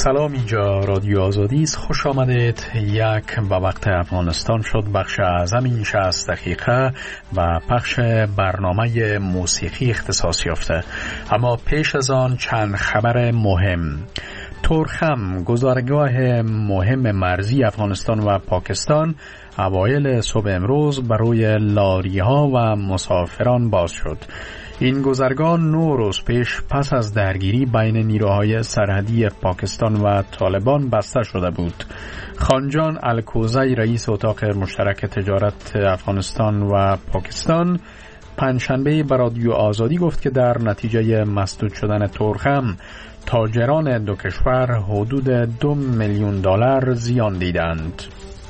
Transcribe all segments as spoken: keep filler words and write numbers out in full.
سلام، اینجا رادیو آزادی است. خوش آمدید. یک با وقت افغانستان شد بخش از همین شصت دقیقه و پخش برنامه موسیقی اختصاص یافته. اما پیش از آن چند خبر مهم. تورخم، گذرگاه مهم مرزی افغانستان و پاکستان، اوایل صبح امروز برای لاری‌ها و مسافران باز شد. این گذرگاه نو روز پیش پس از درگیری بین نیروهای سرحدی پاکستان و طالبان بسته شده بود. خانجان الکوزی، رئیس اتاق مشترک تجارت افغانستان و پاکستان، پنجشنبه به رادیو آزادی گفت که در نتیجه مسدود شدن تورخم تاجران دو کشور حدود دو میلیون دلار زیان دیدند.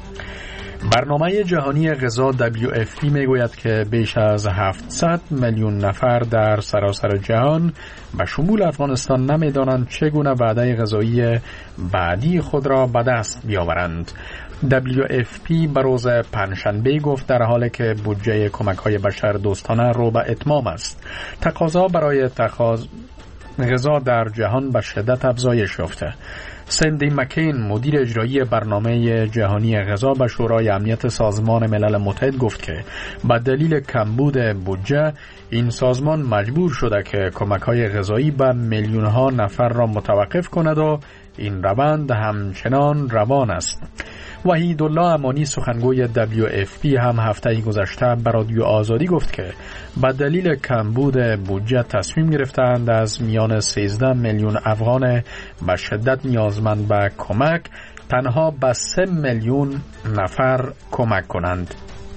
برنامه جهانی غذا دبلیو اف پی میگوید که بیش از هفتصد میلیون نفر در سراسر جهان به شمول افغانستان نمیدانند چگونه وعده غذایی بعدی خود را به دست بیاورند. دبلیو اف پی به روز پنجشنبه گفت در حالی که بودجه کمک‌های بشر دوستانه رو به اتمام است، تقاضا برای تقاضا غذا در جهان به شدت افزایش یافته. سندی مکین، مدیر اجرایی برنامه جهانی غذا به شورای امنیت سازمان ملل متحد گفت که به دلیل کمبود بودجه این سازمان مجبور شده که کمک‌های غذایی به میلیون‌ها نفر را متوقف کند و این روند همچنان روان است. وحیدالله امانی، سخنگوی دبلیو اف پی، هم هفته گذشته به رادیو آزادی گفت که به دلیل کمبود بودجه تصمیم گرفتند از میان سیزده میلیون افغان به شدت نیازمند به کمک تنها به سه میلیون نفر کمک کنند.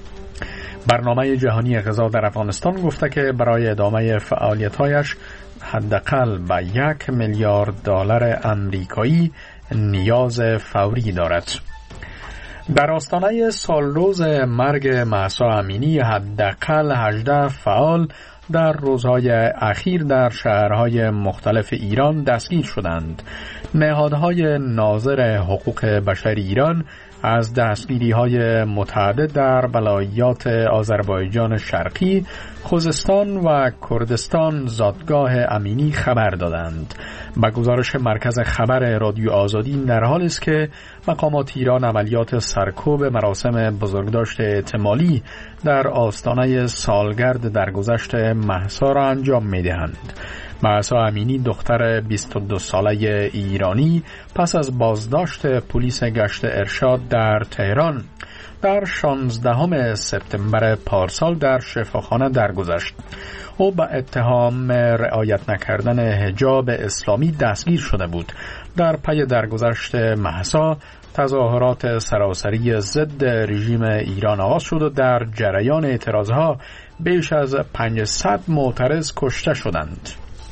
برنامه جهانی غذا در افغانستان گفته که برای ادامه فعالیت‌هایش حداقل به یک میلیارد دلار آمریکایی نیاز فوری دارد. در آستانه سالروز مرگ مهسا امینی، حداقل هجده فعال در روزهای اخیر در شهرهای مختلف ایران دستگیر شدند. نهادهای ناظر حقوق بشر ایران از دستگیری‌های متعدد در ولایات آذربایجان شرقی، خوزستان و کردستان زادگاه امینی خبر دادند. با گزارش مرکز خبر رادیو آزادی، در حال است که مقامات ایران عملیات سرکوب مراسم بزرگداشت احتمالی در آستانه سالگرد درگذشت مهسا را انجام می‌دهند. مهسا امینی، دختر بیست و دو ساله ایرانی، پس از بازداشت پلیس گشت ارشاد در تهران در شانزدهم سپتامبر پارسال در شفاخانه درگذشت. او به اتهام رعایت نکردن حجاب اسلامی دستگیر شده بود. در پی درگذشت مهسا، تظاهرات سراسری ضد رژیم ایران آغاز شد و در جریان اعتراضها بیش از پانصد معترض کشته شدند.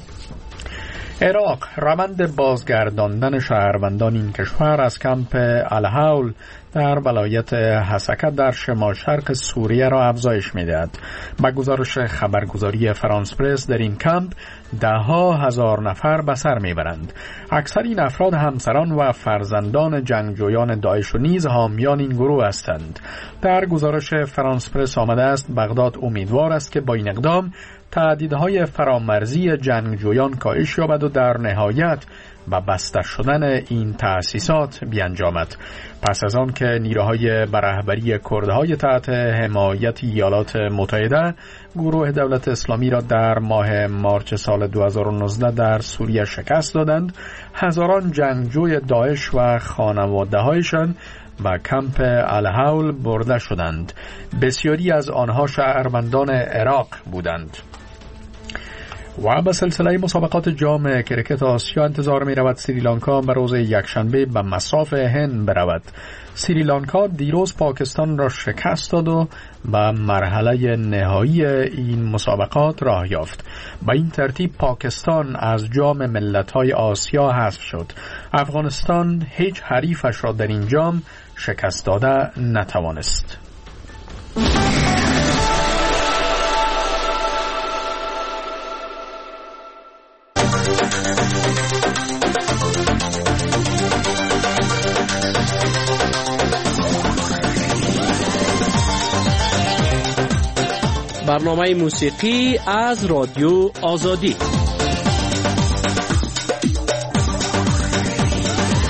عراق، روند بازگرداندن شهروندان این کشور از کمپ الحول در ولایت حسکه در شمال شرق سوریه را افزایش می‌دهد. با گزارش خبرگزاری فرانس پرس، در این کمپ ده ها هزار نفر به سر میبرند. اکثر این افراد همسران و فرزندان جنگجویان داعش و نیز حامیان این گروه هستند. در گزارش فرانس پرس آمده است بغداد امیدوار است که با این اقدام تهدیدهای فرامرزی جنگجویان کاهش یابد و در نهایت با بسته شدن این تأسیسات بیانجامد. پس از آن که نیروهای به رهبری کردهای تحت حمایت ایالات متحده گروه دولت اسلامی را در ماه مارچ سال دو هزار و نوزده در سوریه شکست دادند، هزاران جنگجوی داعش و خانواده‌هایشان به کمپ الحول برده شدند. بسیاری از آنها شهروندان عراق بودند. و به سلسله مسابقات جام کرکت آسیا انتظار می رود سریلانکا به روز یکشنبه به مصاف هند برود. سریلانکا دیروز پاکستان را شکست داد و به مرحله نهایی این مسابقات راه یافت. با این ترتیب پاکستان از جام ملت‌های آسیا حذف شد. افغانستان هیچ حریفش را در این جام شکست داده نتوانست. برنامه موسیقی از رادیو آزادی.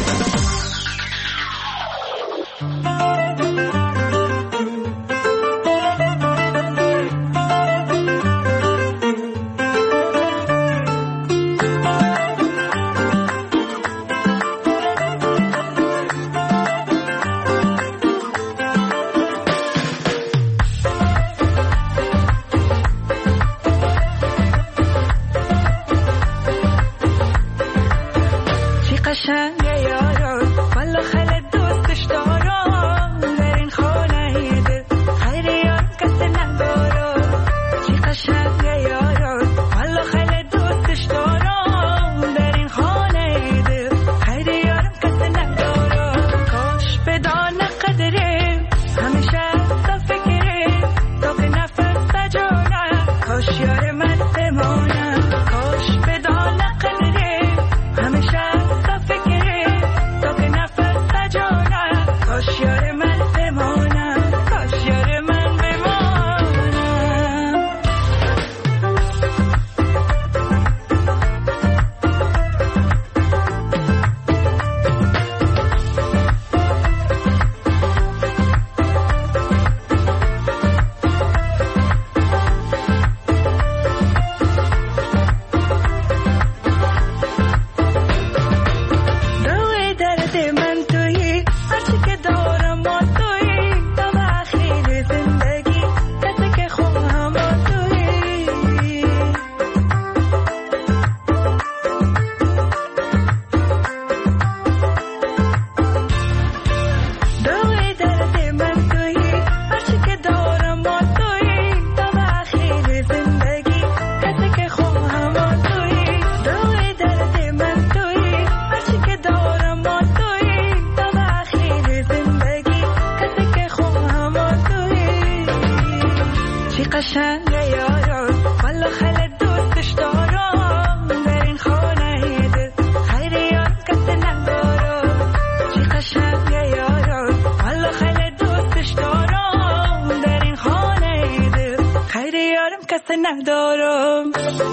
کسی ندارم.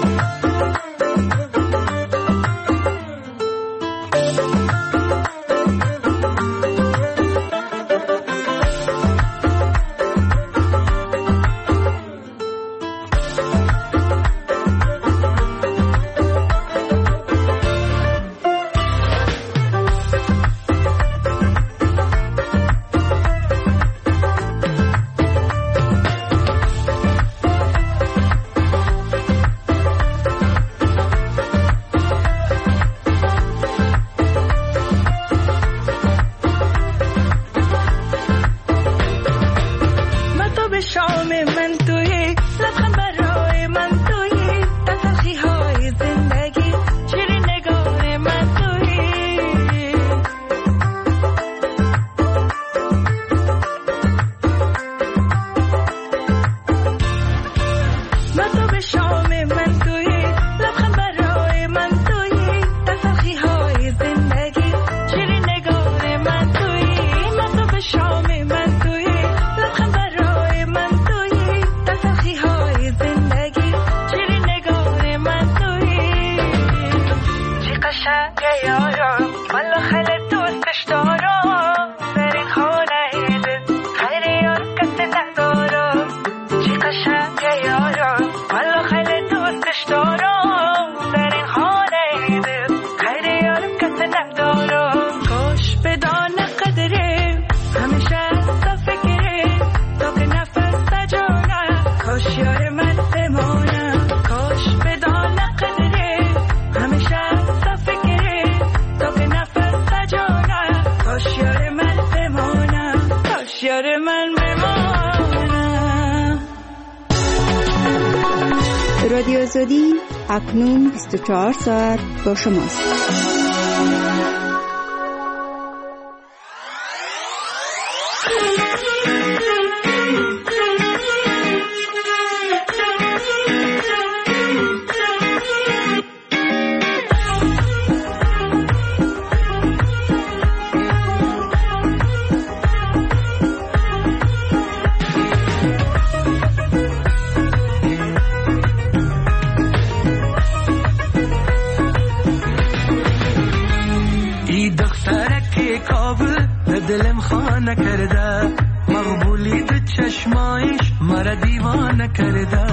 رادیو آزادی اکنون بیست و چهار ساعت با شماست. دلم خانه کرده مقبولی تو چشمایش مرا دیوانه کرده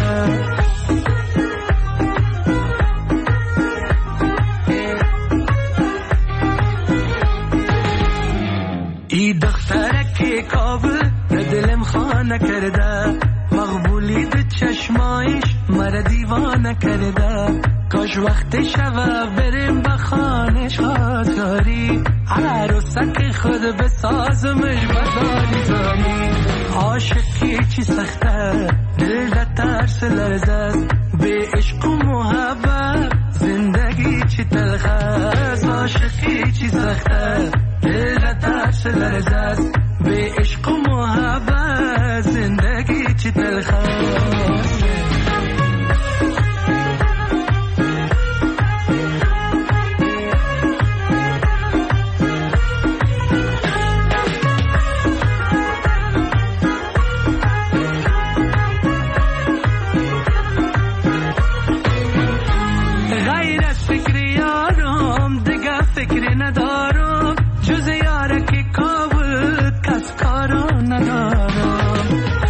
ای دخترک کابل دلم خانه کرده مقبولی تو چشمایش مرا دیوانه کرده کاش وقت شب بریم به خانش خاطری عروسک خود بسازمش بزاری زاری عاشقی چی سخته دل ده ترس لرزه است به عشق و محبت زندگی چی تلخ است عاشقی چی سخته دل ده ترس لرزه است به عشق و محبت زندگی چی تلخ است فکر ندارم جز یاره که کابل کس کارو ندارم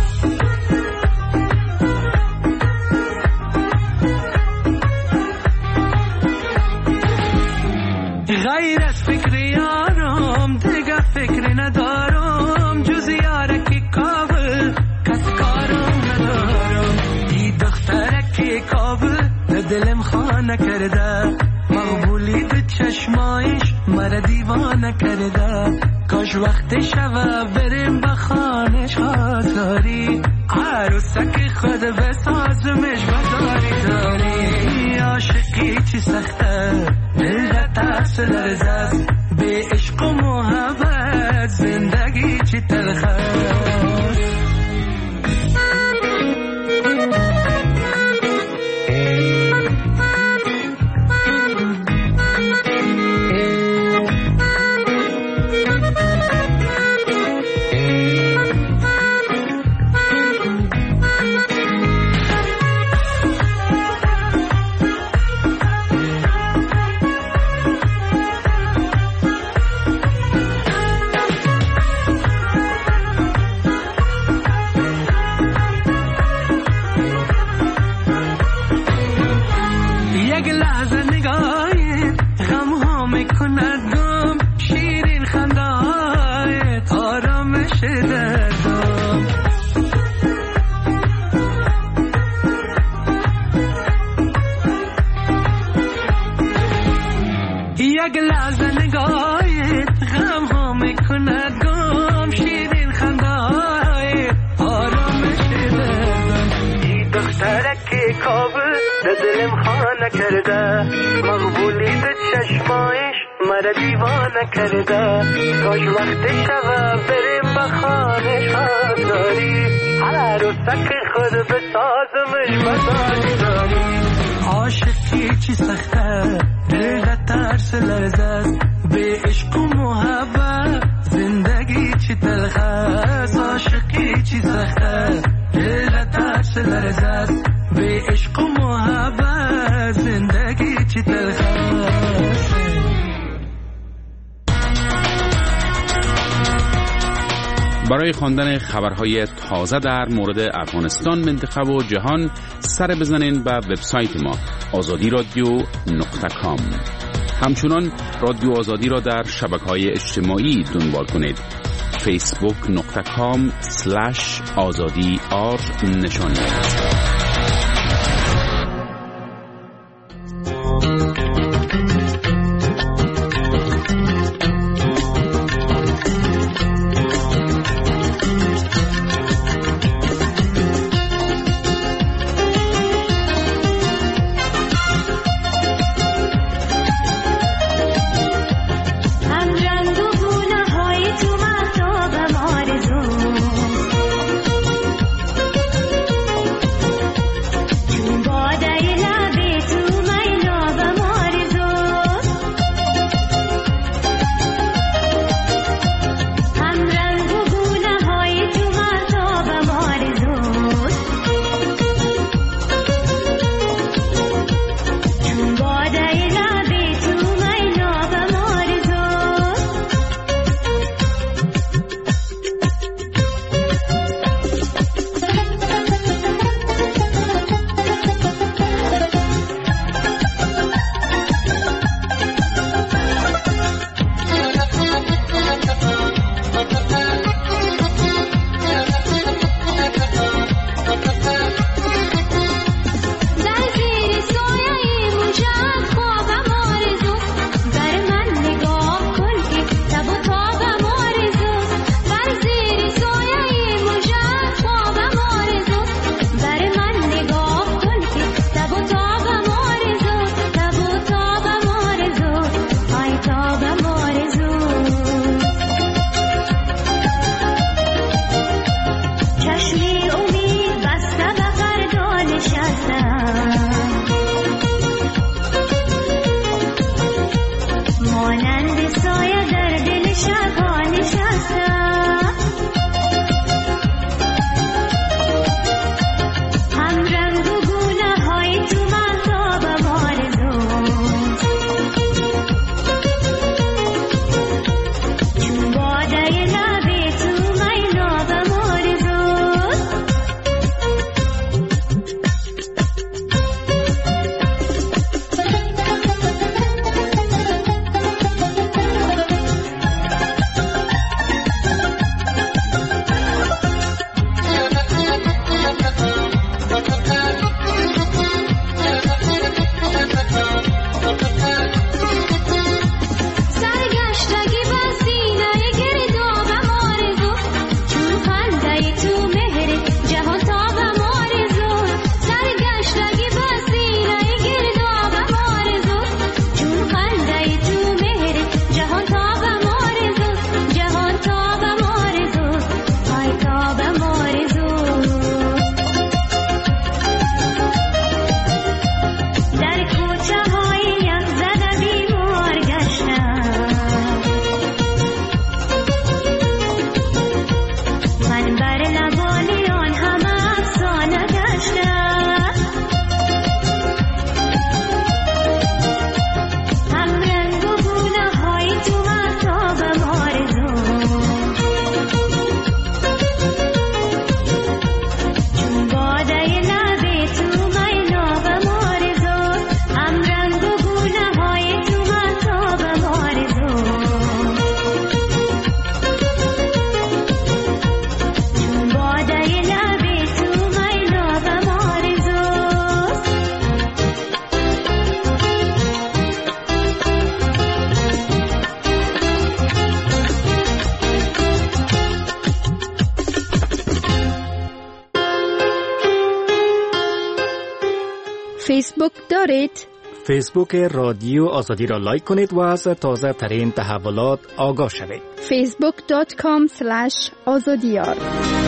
غیر از فکر یارم دیگه فکر ندارم جز یاره که کابل کس کارو ندارم ای دختره که کابل دلم خانه کرده مقبولی تو چشمایش مرا دیوانه کرده کاش وقت شب بریم به خانش خاطری عروسک خود بسازمش بزاری داری عاشقی چی سخته دل ده ترس لرزه است به عشق و محبت زندگی چی تلخه دلم خانه کرده مقبولی ده چشمایش مرا دیوانه کرده کاش وقت شبه بریم بخانه شادداری هر روزک خود بسازمش بزاداری عاشقی چی سخته دل را ترس لرزه است به عشق و محبت زندگی چی تلخ است عاشقی چی سخته دل را ترس لرزه است به عشق و محبت زندگی چی تلخ است. برای خواندن خبرهای تازه در مورد افغانستان، منطقه و جهان سر بزنین به وبسایت ما آزادی رادیو نقطه کام. همچنان رادیو آزادی را در شبکه‌های اجتماعی دنبال کنید. فیسبوک نقطه کام سلش آزادی آر نشانی. فیسبوک دارید؟ فیسبوک رادیو آزادی را لایک کنید و از تازه ترین تحولات آگاه شوید. فیسبوک دات کام اسلش آزادیار.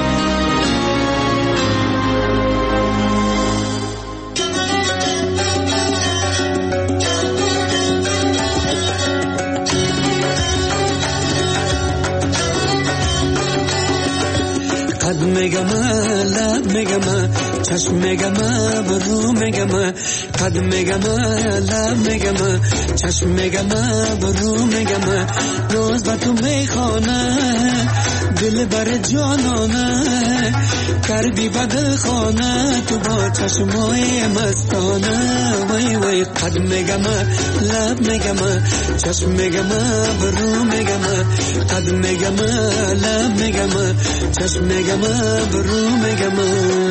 قد میگم لب میگم چشم میگم برو میگم قد میگم لب میگم چشم میگم برو میگم روز با تو میخوانه دل بر جانانه کردی بد خانه تو با چشمای مستانه وای وای قد میگم لب میگم چشم میگم برو میگم قد میگم لب میگم چشم میگم برو میگم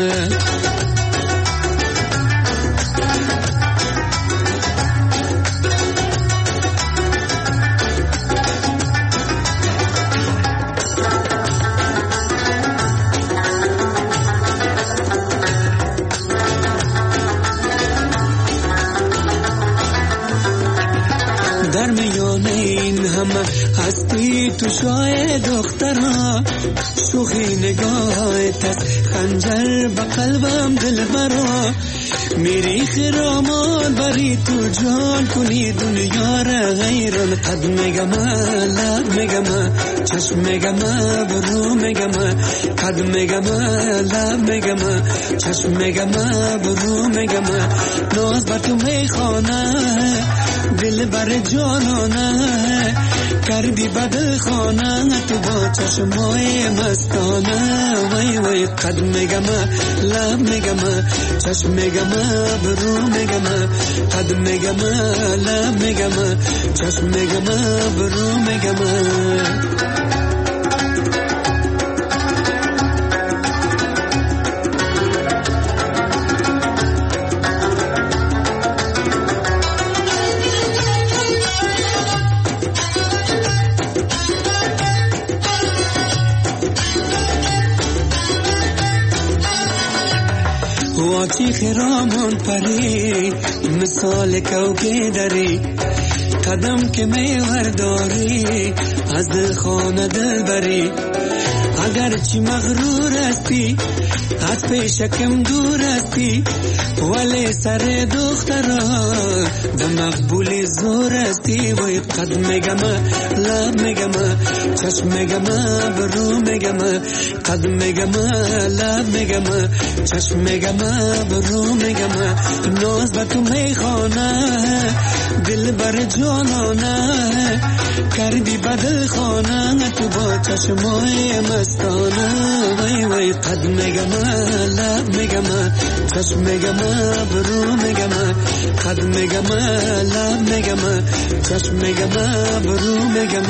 در میانه این همه هستی تو شای دخترها شوخی نگاهت است خنجر به قلبم دل برا میری خرامان بری تو جان کنی دنیا را غیران قد میگم لب میگم چشم میگم برو میگم قد میگم لب میگم چشم میگم برو میگم ناز بر تو میخوانه دل بر جانانه کردی بد خانه تو با چشمای مستانه وای وای قد میگم لب میگم چشم میگم برو میگم قد میگم لب میگم چشم میگم برو میگم واچی خرامان پری مثال کوکه داری قدم که میور داری از دل خانه دل بری اگر چی مغرور هستی از پیشکم دور هستی ولی سر دخترا ده مقبول زور هستی وی قد میگم لب میگم چشم میگم برو میگم قد میگم لب میگم چشم میگم برو میگم ناز با تو میخوانه دل بر جانانه کردی بدل خانه تو با چشمای مستانه وی وی قد میگم لب میگم چشم میگم برو میگم قد میگم لب میگم چشم میگم برو میگم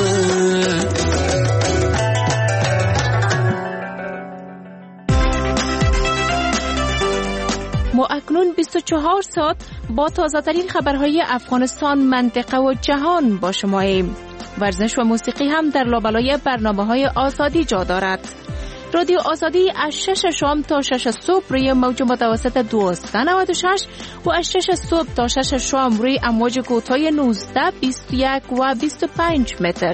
ما اکنون بیست و چهار ساعت با تازه‌ترین خبرهای افغانستان، منطقه و جهان با شماییم. ورزش و موسیقی هم در لابلای برنامه‌های آزادی جا دارد. رادیو آزادی از شش شام تا شش صبح روی موج متوسط دویست و نود و شش و از شش صبح تا شش شام روی امواج کوتاه نوزده، بیست و یک و بیست و پنج متر.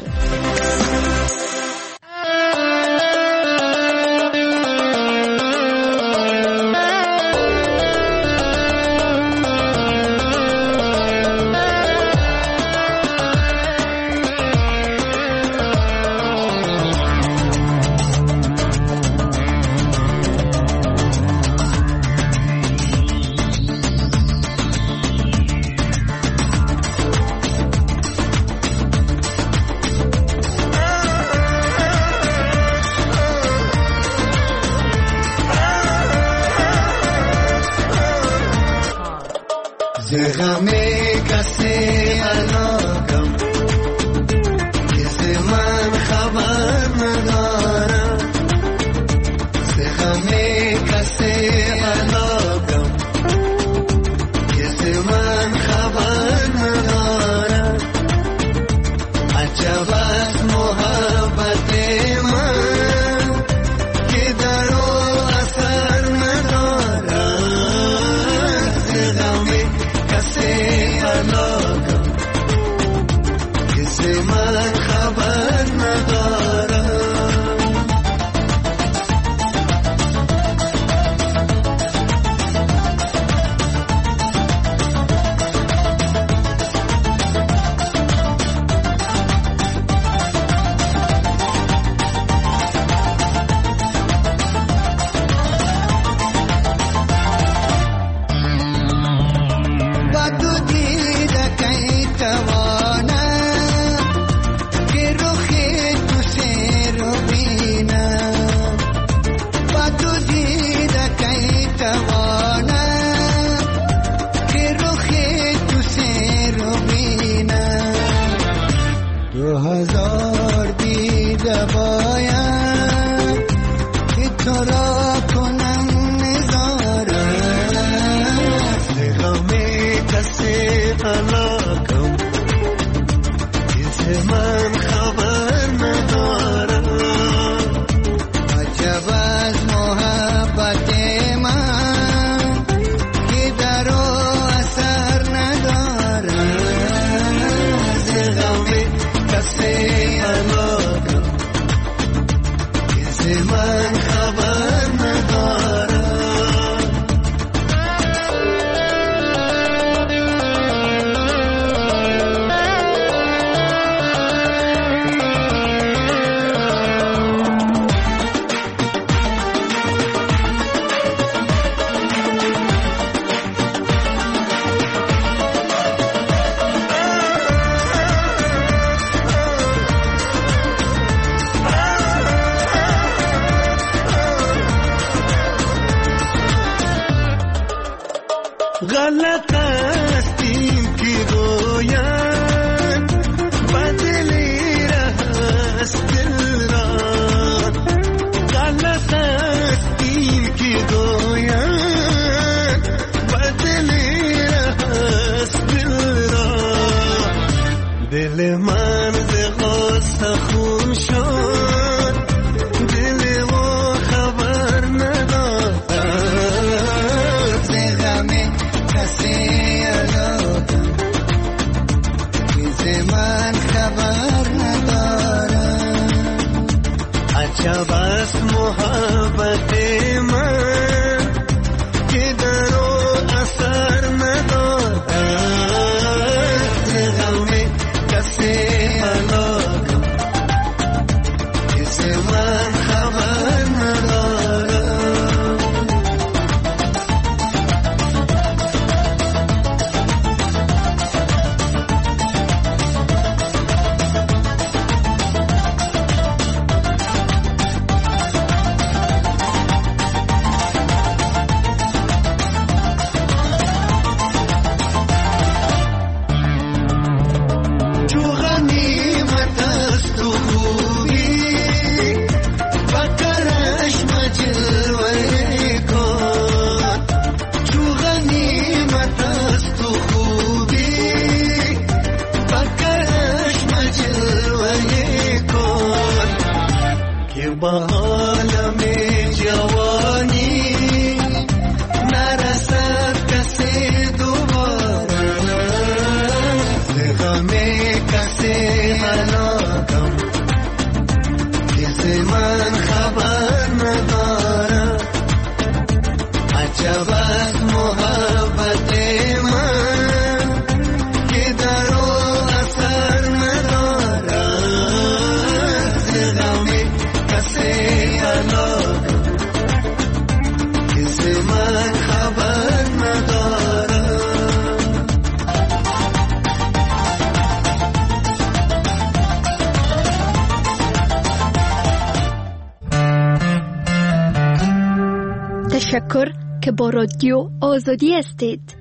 غمی کسی علاقم کسی من خبر ندارم غمی کسی علاقم کسی من خبر ندارم عجب از محبت من که در او اثر ندارم غمی غلط است این که گویم بدلی است دل را غلط است این که گویم بدلی است دل را دل من ز غصه خون شد دل و خبر ندارد ز غم کسی الادم که ز من خبر ندارد عجب است محبت من که در او اثر ندارد ز غم کسی الادم که ز من خبر ندارد چو غنیمت است و خوبی بکرش مجلوه کن چو غنیمت است و خوبی بکرش مجلوه کن که با عالم جوانی نرسد کسی دوباره ز غم کسی هلاکم که ز من خبر ندارد عجب است محبت من که در او اثر ندارد ز غم کسی هلاکم که ز من خبر ندارد تشکر که با رادیو آزادی هستید.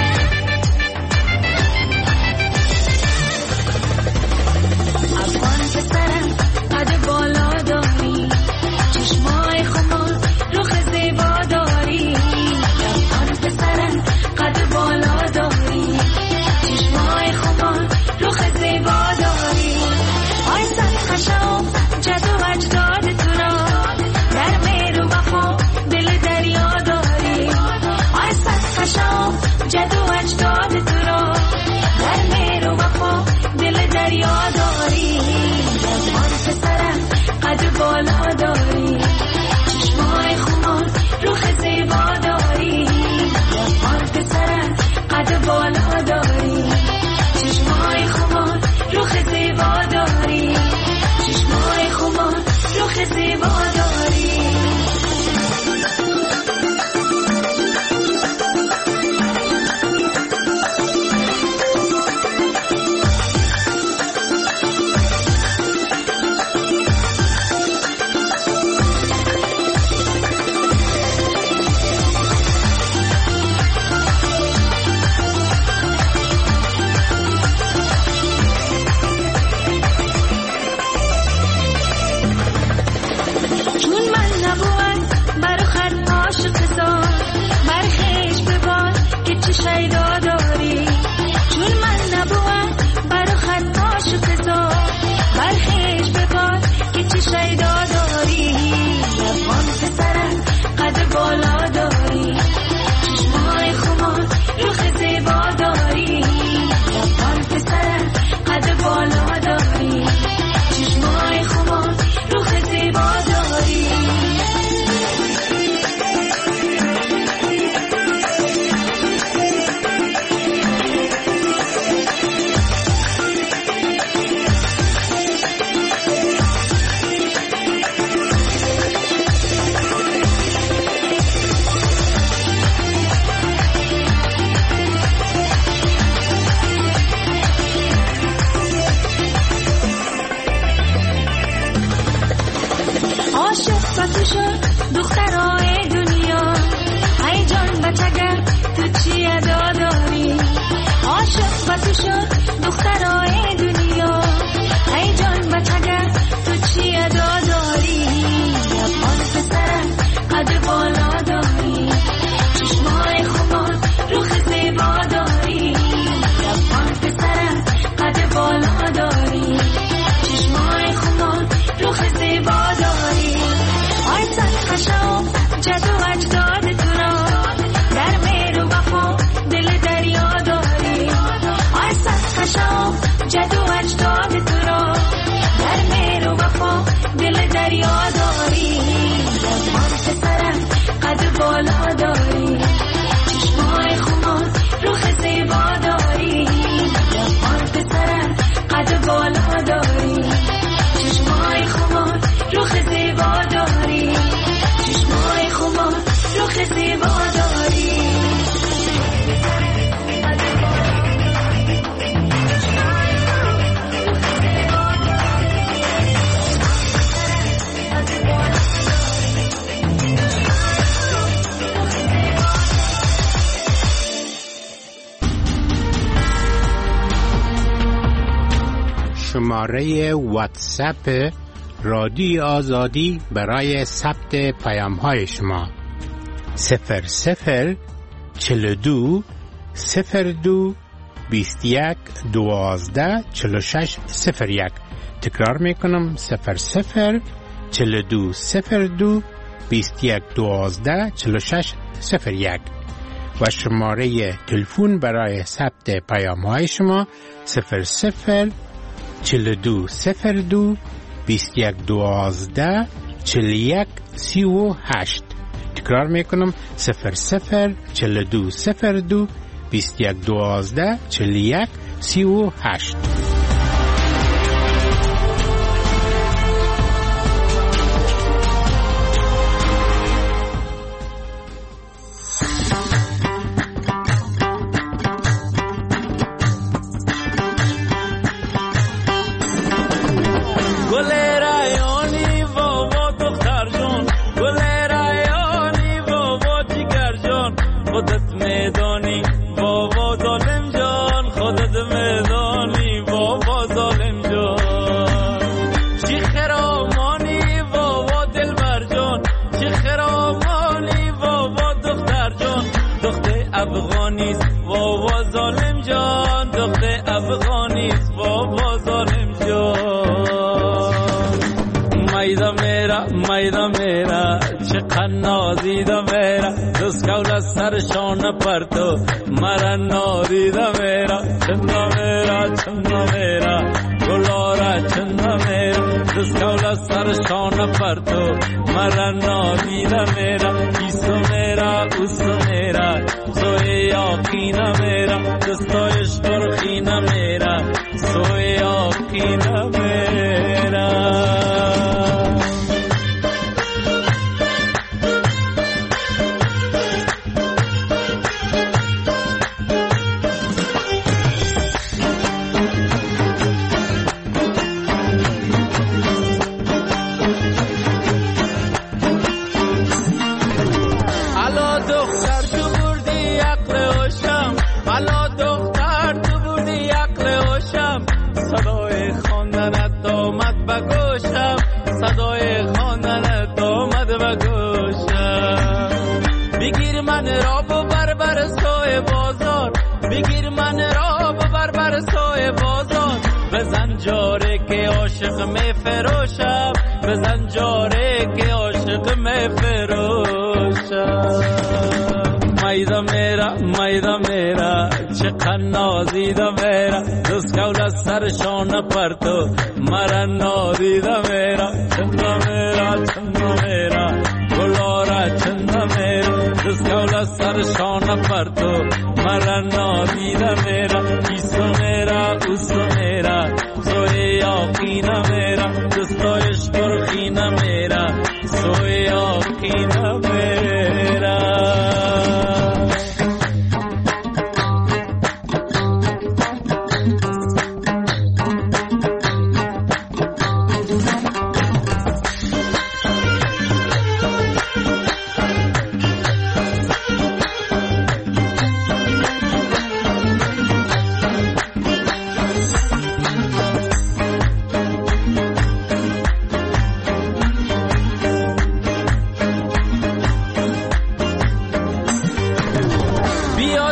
افغان بسو شد دخترای دنیا ای جان بچگر تو چی ادا داری عاشق بسو شد دخترای دنیا ای جان بچگر تو چی ادا داری یبان پسرم قد بالا داری چشمای خمار روخ زیبا داری یبان پسرم قد بالا داری چشمای خمار روخ زیبا داری آی صد خشم جد و اجداد تو را در مهر و وفا دل دریا داری آی صد خشم جد و اجداد تو را در مهر و وفا دل دریا داری یبان پسرم قد بالا داری چشمای خمار روخ زیبا داری یبان پسرم قد بالا داری چشمای خمار روخ زیبا داری چشمای خمار روخ زیبا داری شماره واتساپ رادیو آزادی برای ثبت پیام های شما صفر صفر چل دو صفر دو بیست یک دوازده چل شش صفر یک. تکرار میکنم صفر صفر چل دو صفر دو بیست یک دوازده چل شش صفر یک. و شماره تلفن برای ثبت پیام های شما صفر صفر چل دو صفر دو بیست یک دوازده چل یک سی و هشت. تکرار میکنم صفر صفر چل دو صفر دو بیست یک دوازده چل یک سی و هشت. میدا میرا چه قنازیدا میرا دست کول سرشان پرتو مرا نادیدا میرا چندا میرا چندا میرا گلارا چندا میرا دست کول سرشان پرتو مرا نادیدا میرا ایسو میرا اوسو میرا سوی آقینا میرا دستایش برخینا میرا سوی آقینا میرا. جاره که عاشق می فروشم بزن جاره که عاشق می فروشم میدا میرا میدا میرا چه قنازیدا میرا دست کول از سرشان پرتو مرا نادیدا میرا چندا میرا چندا میرا گلارا چندا میرا دست کول از سرشان پرتو مرا نادیدا میرا ایسو میرا اوسو میرا سوی آقینا میرا دستایش برخینا میرا سوی آقینا میرا.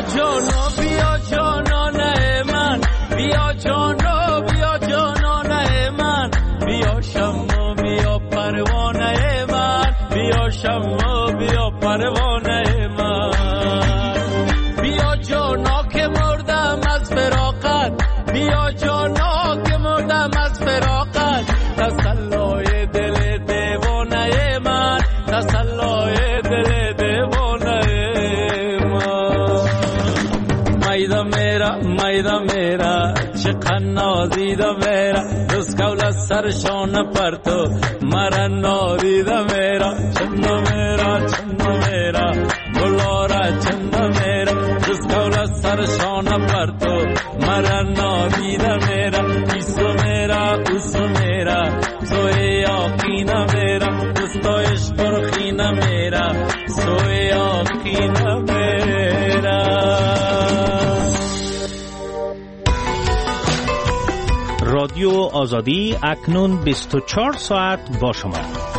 جانا بیا جانانه من، بیا جانا بیا جانانه من، بیا شما بیا پروانه من، بیا شما بیا پروانه من. بیا جانا که مردم از فراقت، بیا جانا که مردم از فراقت، تسلای دل دیوانه من، تسلای دل دیوانه من. میدا میرا میدا میرا چقدر نازیدا میرا، دوست کول از سرشان پرتو مرا نادیدا میرا. چندا میرا چندا میرا گلارا چندا میرا، دوست کول از سرشان پرتو مرا نادیدا میرا. ایسو میرا اوسو میرا سوی آقینا میرا، دوست عشق پرخینا میرا سوی آقینا میرا. رادیو آزادی اکنون بیست و چهار ساعت با شما.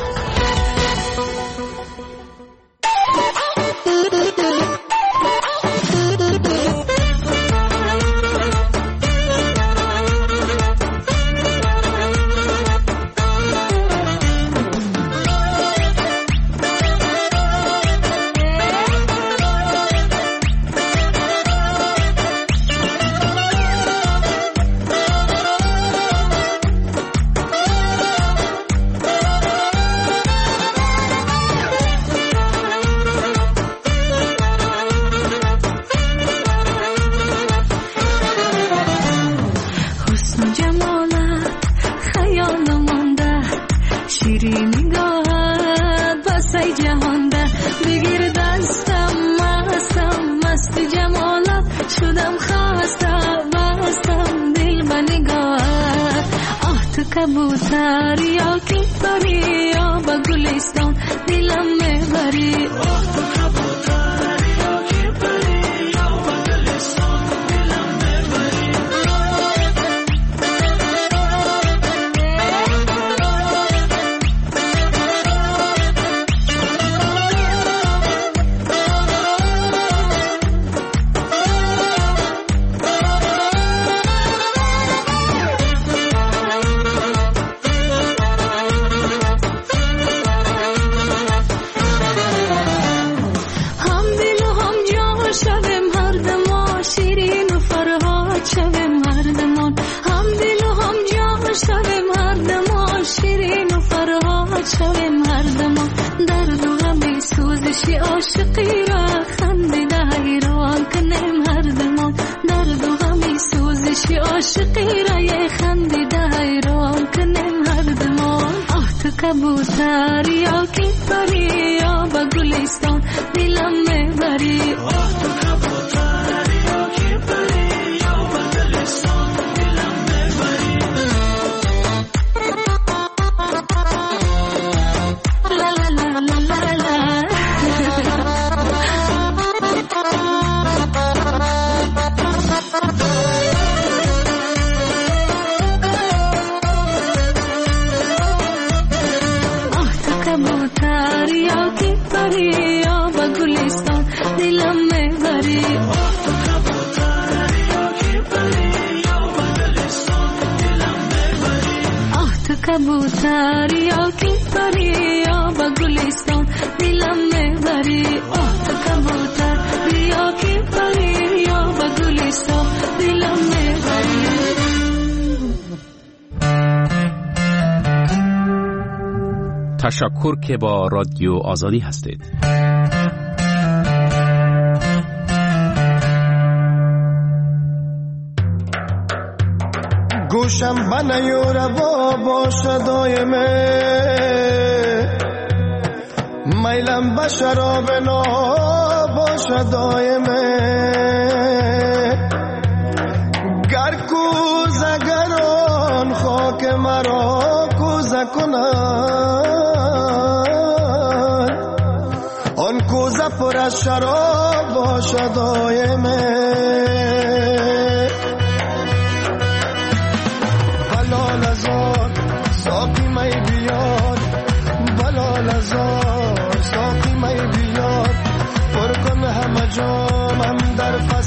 कबूतर या की परी या बगुलिस्तान दिलम में भरी। कबूतर या की परी या बगुलिस्तान दिलम में भरी। عاشقی را خنده حیران کنیم هر دمان، درد و غمی سوزشی عاشقی را یه خنده حیران کنیم هر دمان. آه تو کبوتر یا کی پری یا با گلستان دلم میبری. آه تو کبوتر یا کی پری یا با گلستان دلم میبری. لا لا لا لا لا لا. कबूतर या की परी या बगुलिस्तान दिलम में भरी। कबूतर या की परी या बगुलिस्तान दिलम में भरी। आह तो कबूतर या की परी या बगुलिस्तान दिलम में भरी। आह तो कबूतर या की परी या बगुलिस्तान दिलम में भरी। تشکر که با رادیو آزادی هستید. گوشم بنیور با باشه دایمه، میلم به شراب نا باشه دایمه. گر کوزه گران خاک مرا کوزه کنن، آن کوزه پر از شراب باشه دایمه. بلال ازار ساقی می بیار، بلال ازار ساقی می بیار، پر کن همه جامم در فصل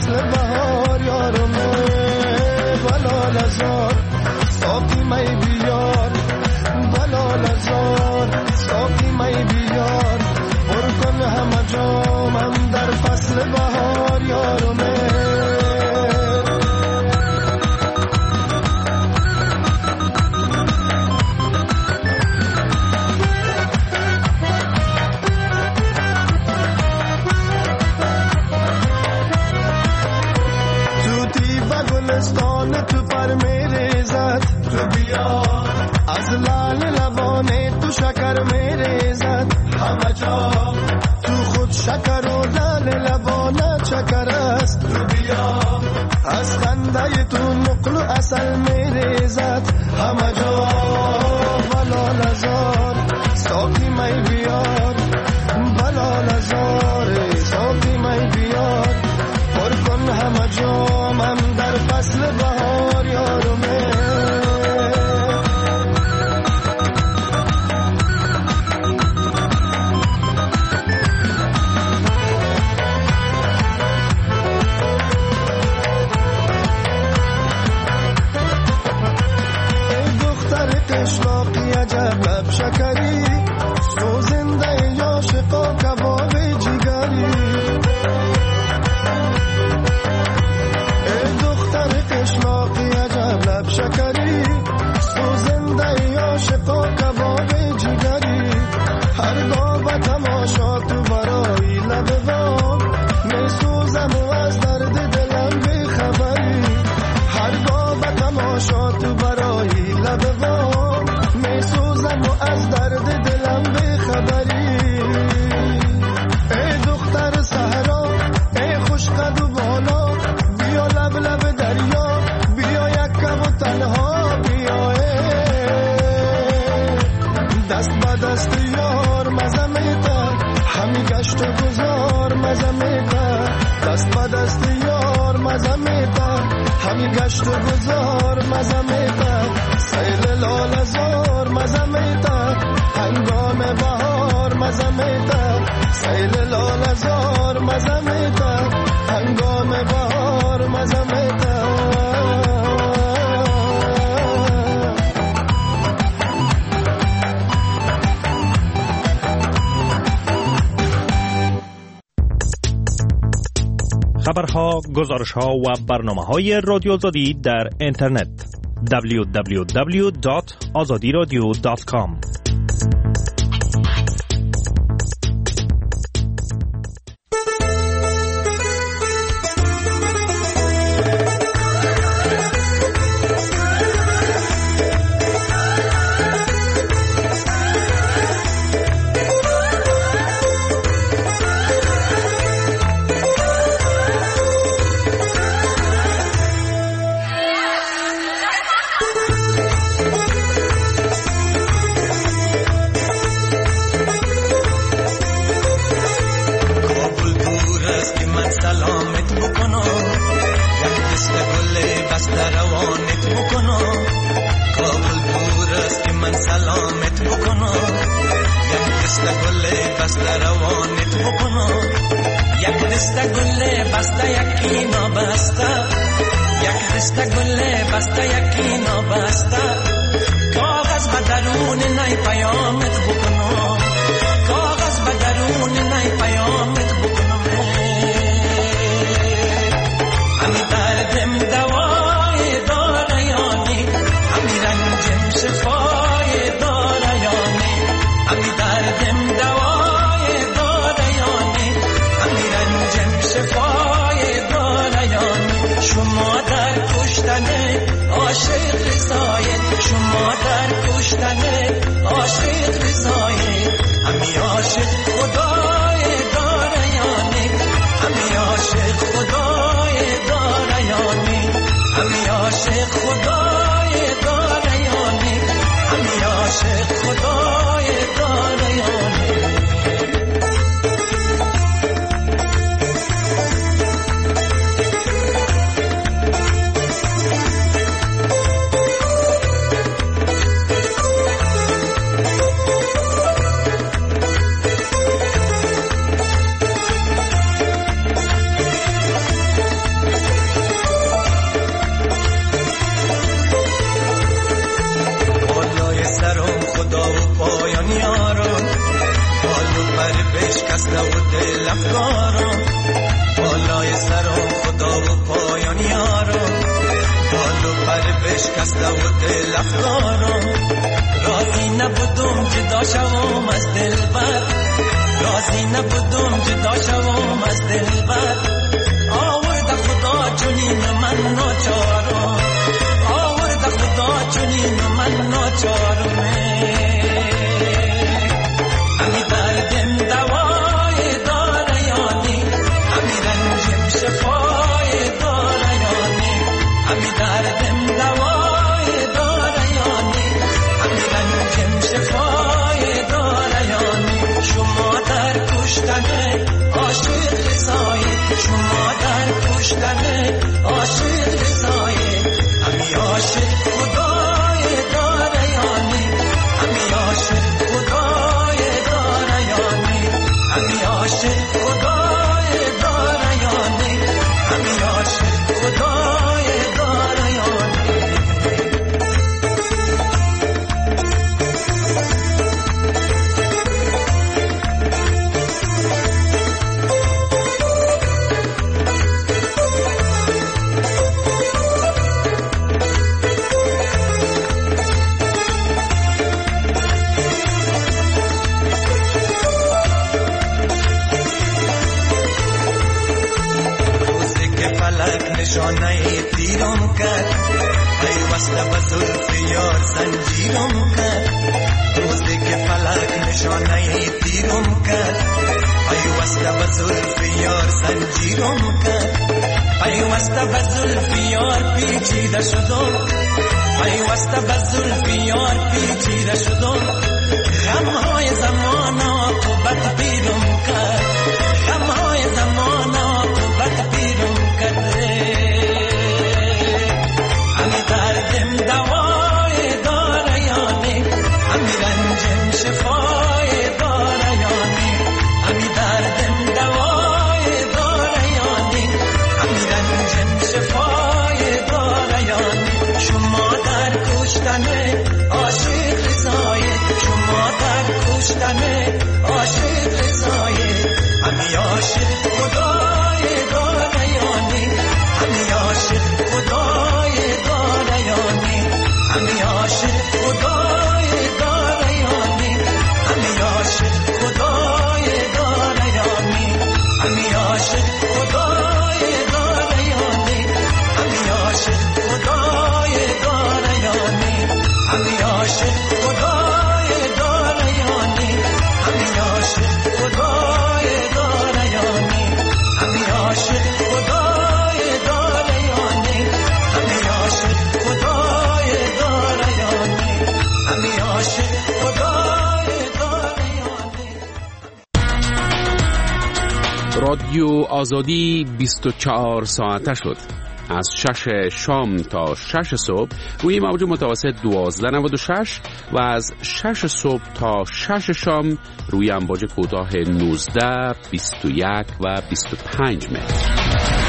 همه جا تو خود شکر و لال لبانه چکر است تو بیا از خنده تو نقل و اصل میریزد همه جا بلال ازار ساقی می بیار بلال ازار ساقی می بیار پر کن همه جامم در فصل بهار یارمه لب شکری سوزنده یا شقا کباب جگری ای دختر قشلاقی عجب لب شکری سوزنده یا شقا کباب جگری هرگاه به تماشا تو برای لب وام می سوزم و از درد دلم بی خبری هرگاه به تماشا تو برای لب وام می سوزم و از درد دلم بی خبری ای دختر صحرا ای خوش قد و بالا بیا لب لب دریا بیا یک کم و تنها بیا دست با دست یار مزه میتر همی گشت و گذار مزه میتر دست با دست یار مزه میتر همی گشت و گذار مزه میتر سیل لال زار مزه میتر هنگام بهار مزه میتر سیل لال زار مزه میتر هنگام بهار مزه میتر خبرها، گزارشها و برنامه‌های رادیو آزادی در اینترنت دبلیو دبلیو دبلیو دات آزادی رادیو دات کام. من ناچار میں امی دردم نشانه تیرم کرد پیوسته به زلف یار زنجیرم کرد روزی که فلک نشانه تیرم کرد پیوسته به زلف یار زنجیرم کرد پیوسته به زلف یار پیچیده شدم پیوسته به زلف یار پیچیده شدم غمهای زمان عاقبت پیرم کرد غمهای زمان عاقبت پیرم کرد همی دردم دوای داره یعنی همی رنجم شفای داره یعنی همی دردم دوای داره یعنی همی رنجم شفای داره یعنی شما در کشتن عاشق رضایت شما در کشتن عاشق رضایت همی عاشق خدای داره یعنی همی عاشق خدای داره یعنی همی عاشق خدای داره یعنی همی عاشق خدای داره یعنی همی عاشق خدای داره یعنی همی عاشق خدای داره یعنی همی عاشق خدای داره یعنی همی عاشق خدای داره یعنی همی عاشق خدای داره یعنی همی عاشق خدای داره یعنی همی عاشق خدای داره یعنی. رادیو آزادی بیست و چهار ساعته شد. از شش شام تا شش صبح روی موج متوسط دوازده نود و شش و از شش صبح تا شش شام روی امواج کوتاه نوزده، بیست و یک و بیست و پنج متر.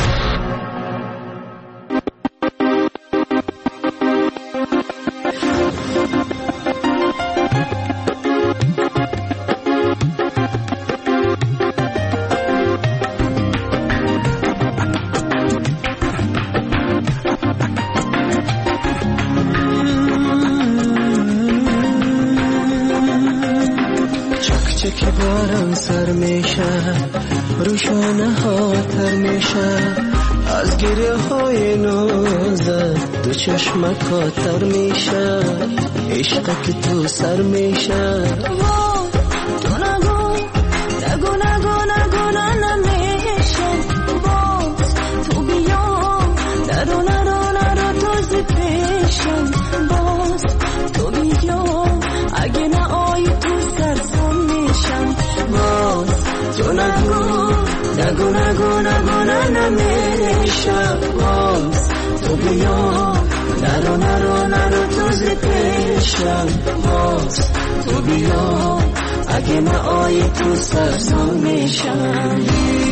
روشانه ها تر میشه از گریه های نازت دو چشم کاتر میشه عشق که تو سر میشه تو نگو نگو نگو نگو نمیشه باز تو بیا نرو نرو نرو تو زی پیشم باز تو بیا اگه نه آی تو سرسان میشم باز تو نگو نگو نگو نگو نمیشه باز تو بیا نرو نرو نرو تو زی پیشم باز تو بیا اگه نه آی تو سرسان میشم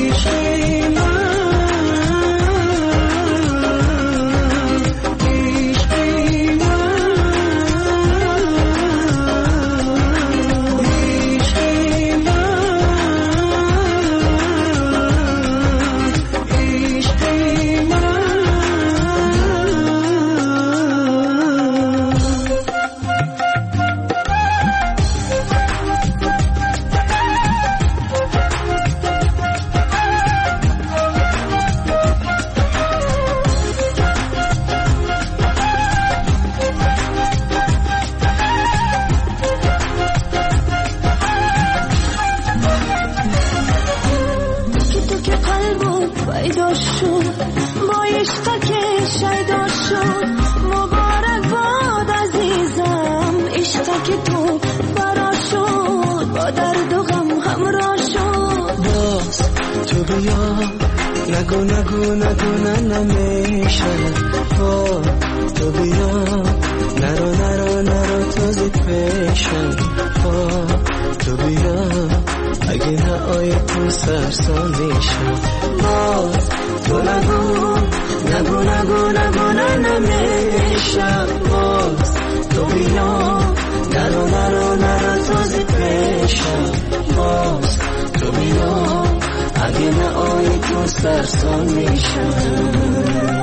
نگو نگو نگو نمیشه تو بیا نرو نرو نرو تو زی پیشم تو بیا اگه نه آی تو سرسان میشم باز تو نگو نگو نگو نگو نمیشه باز تو بیا نرو نرو نرو تو زی پیشم باز تو بیا اگه نه آی تو سرسان میشم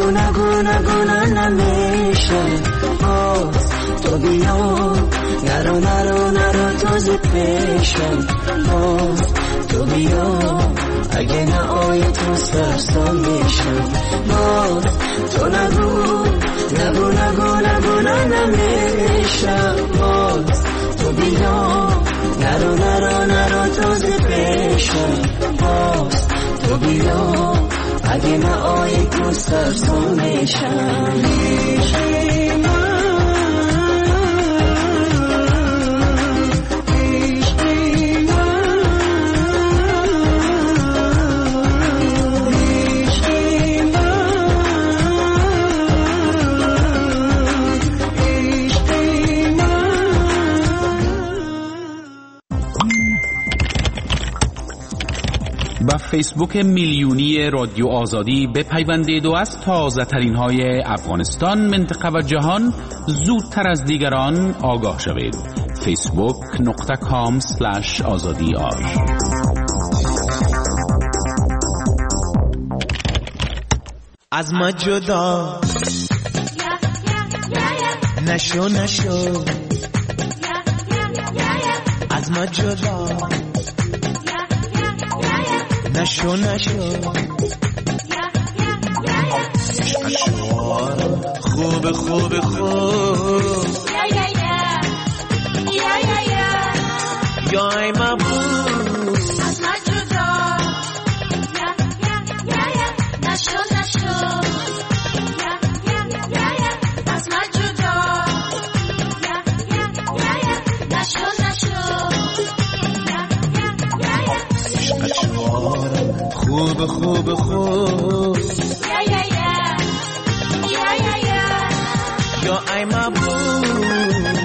نگو نگو نگو نمیشه باز تو بیا نرو نرو نرو تازه پیشم باز تو بیا اگه نه آی تو سرسان میشم باز تو نگو نگو نگو نگو نمیشم باز تو بیا نرو نرو نرو تازه پیشم باز تو بیا اگه نه آی تو سرسان میشم با فیسبوک میلیونی رادیو آزادی بپیوندید و از تازه ترین های افغانستان، منطقه و جهان زودتر از دیگران آگاه شوید. فیسبوک نقطه کام سلش آزادی آر. از ما جدا نشو نشو از ما جدا نشو نشو خوب خوب خوب یای مبود از من جدا نشو نشو از من جدا نشو نشو خوب خوب خوب یا یا یا یا یا یا یا ای مبود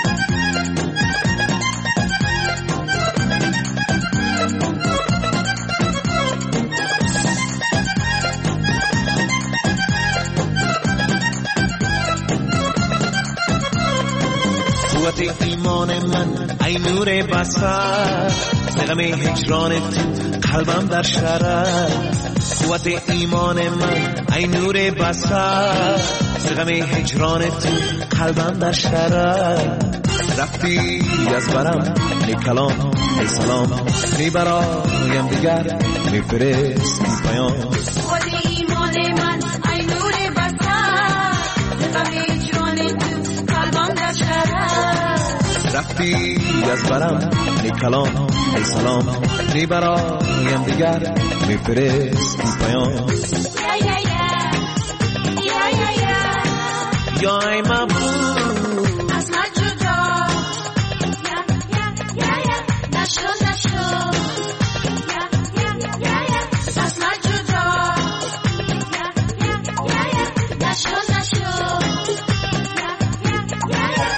قوت ایمان من ای نور بصر غم هجران تو قلبم در شرر قوت ایمان من ای نور بصر غم هجران تو قلبم در شرر رفتی از برم ای کلام ای سلام می برایم دیگر می فرست پیام قوت ایمان من ای نور بصر غم هجران تو قلبم در شرر رفتی از برم ای کلام ای سلام می برایم دیگر می فرست پیام یا یا یا یا یا یا یا ای مبود از من جدا یا یا یا یا نشو نشو یا یا یا یا از من جدا یا یا یا یا نشو نشو یا یا یا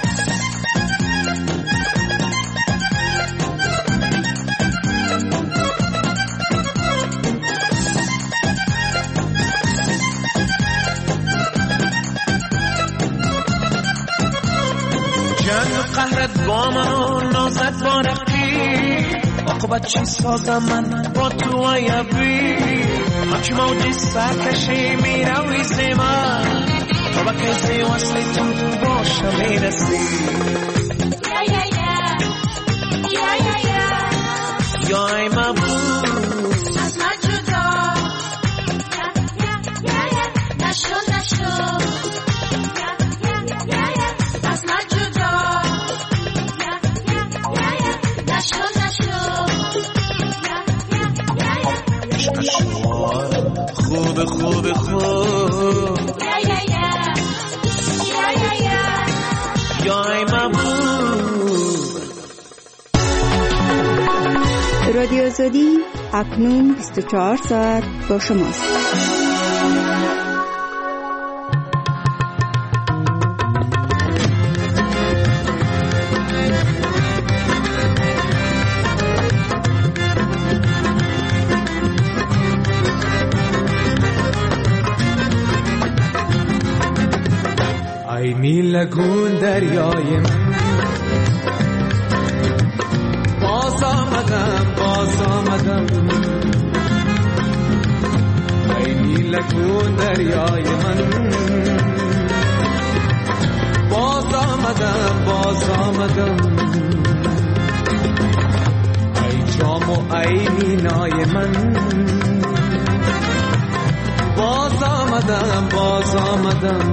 جنگ و قهرت با من و نازت با رفتی عاقبت چی سازم من با تو و یبی همچی موجی سرکشی می روی زی من تا با کسی وصلی تو باشم می رسی یا یا یا یا یا یا یا ای مبود از من جدا یا یا یا یا نشو نشو یا یا یا یا از من جدا یا یا یا یا نشو نشو یا یا یا یا خوب خوب خوب یا یا یا یا یا یا یا ای مبود رادیو آزادی اکنون بیست و چهار ساعت با شماست. ای نیلگون دریای من باز آمدم باز آمدم ای نیل نکن دریای من. باز آمدم باز آمدم ای جام و ای مینای من. باز آمدم باز آمدم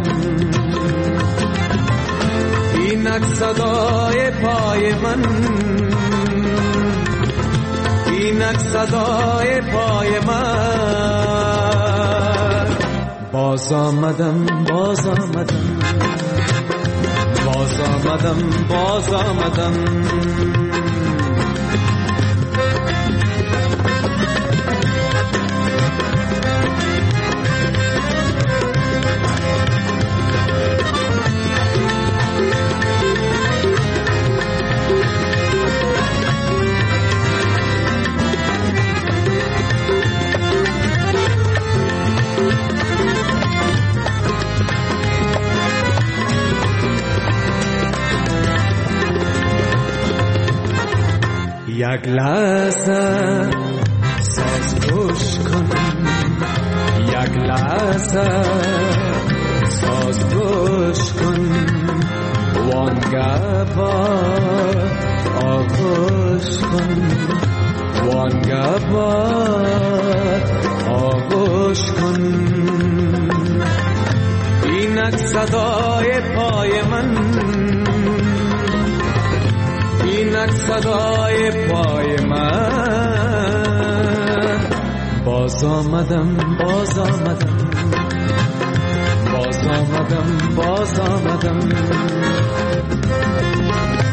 اینک صدای پای من. اینک صدای پای من. باز آمدم باز آمدم باز آمدم باز آمدم. یک لحظه ساز گوش کن. یک لحظه ساز گوش کن. وانگه با آغوش کن. وانگه با آغوش کن. اینک صدای پای من. اینک صدای پای من. باز آمدم باز آمدم باز آمدم باز آمدم.